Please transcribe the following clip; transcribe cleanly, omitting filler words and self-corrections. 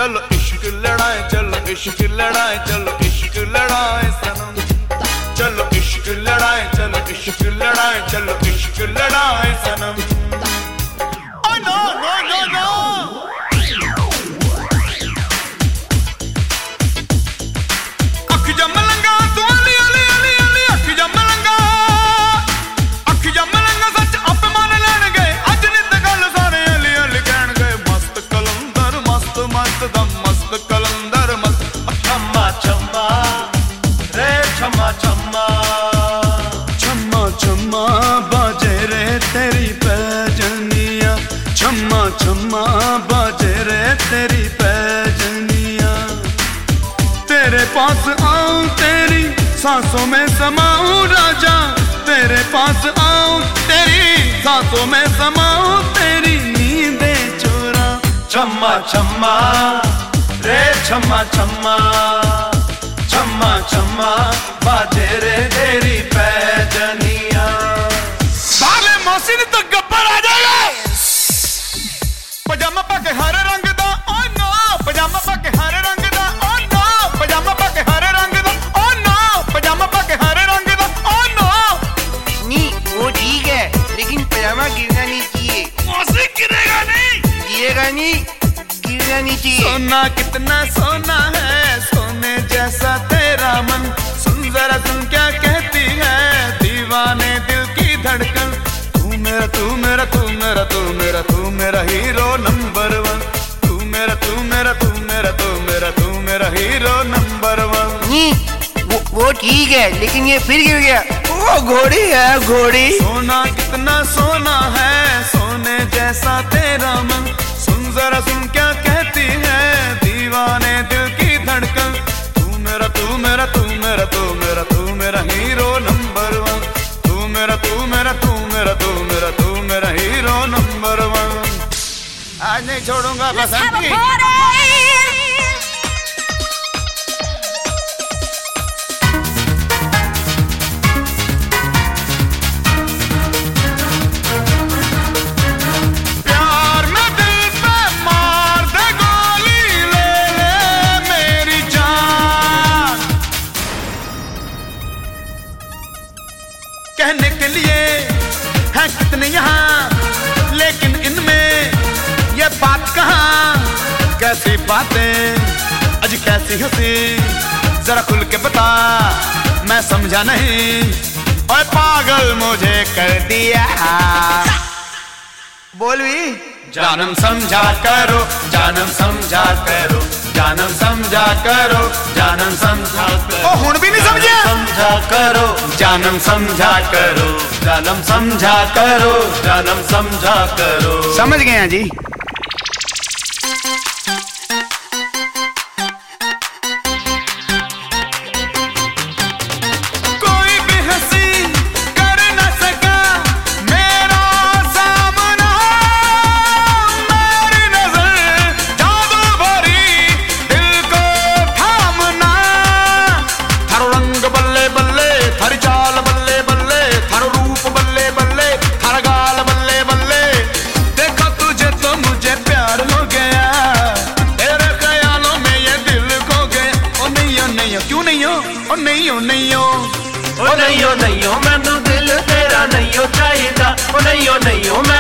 चलो इश्क लड़ाए, चलो इश्क लड़ाए, चलो इश्क लड़ाए सनम। चलो इश्क लड़ाए, चलो इश्क लड़ाए, चलो इश्क लड़ाए सनम। Oh no no no no। अख जम लंगा तू अली अली अली अली, अख जम लंगा, अख जम लंगा सच आप मान लैण गए, अज नित गल सारे अली अली कहण गए। मस्त कलंदर मस्त मस्त दम मस्त कलंदर मस्त। छम्मा छम्मा रे छम्मा छम्मा, छम्मा छम्मा बाजे रे तेरी पैजनिया, छम्मा छम्मा बाजे रे तेरी पैजनिया। तेरे पास आऊं तेरी सांसों में समाऊं राजा, तेरे पास आऊं तेरी सांसों में समाऊं, तेरी नींदे चोरा। छम्मा छम्मा रे छम्मा छम्मा, छम्मा छम्मा बाजे रे तेरी पैजनिया। साले मौसी तो गब्बर आ जाएगा। पजामा पाके हरे रंग दा ओ नो, पजामा पाके हरे रंग दा ओ नो, पजामा पाके हरे रंग दा ओ नो, पजामा पाके हरे रंग दा ओ नो। नहीं वो ठीक है, लेकिन पजामा गिरना नहीं चाहिए। मौसी गिरेगा नहीं, गिरेगा नहीं, गिरना नहीं चाहिए। सोना कितना सोना है, सोने जैसा तेरा मन। सुन जरा सुन क्या कहती है दीवाने दिल की धड़कन। तू मेरा तू मेरा तू मेरा तू मेरा तू मेरा हीरो नंबर वन। तू मेरा तू मेरा तू मेरा तू मेरा तू मेरा हीरो नंबर वन। नहीं वो ठीक है, लेकिन ये फिर गिर गया। वो घोड़ी है घोड़ी। सोना कितना सोना है, सोने जैसा तेरा मन। सुन जरा सुन क्या कहती है दीवाने दिल की धड़कन। तू मेरा तू मेरा तू मेरा तू मेरा तू मेरा हीरो नंबर वन। तू मेरा तू मेरा तू मेरा तू मेरा तू मेरा हीरो नंबर वन। आज नहीं छोड़ूंगा बसंती। प्यार में दिल पे मार दे गोली, ले ले मेरी जान। कहने के लिए है कितने यहाँ, लेकिन इनमें ये बात कहाँ। कैसी बातें अज कैसी हंसी, जरा खुल के बता मैं समझा नहीं। ओए पागल मुझे कर दिया। बोल भी। जानम समझा करो, जानम समझा करो, जानम समझा करो, जानम समझा करो। ओ हुन भी नहीं समझे। समझा करो जानम समझा करो, जानम समझा करो, जानम समझा करो। समझ गए हैं जी। कोई भी हंसी कर न सका मेरा सामना। मेरी नजर जादू भरी दिल को थामना। थारो रंग बल्ले बल्ले, थारी चाल बल्ले बल्ले, थारो रूप बल्ले बल्ले, थारा गाल बल्ले बल्ले। देखा तुझे तो मुझे प्यार हो गया, तेरे ख्यालों में ये दिल खो गया। ओ नहीं ओ नहीं ओ क्यों नहीं हो, ओ नहीं ओ नहीं हो। ओ नहीं हो मैनू दिल तेरा नहीं हो चाहिदा। ओ नहीं हो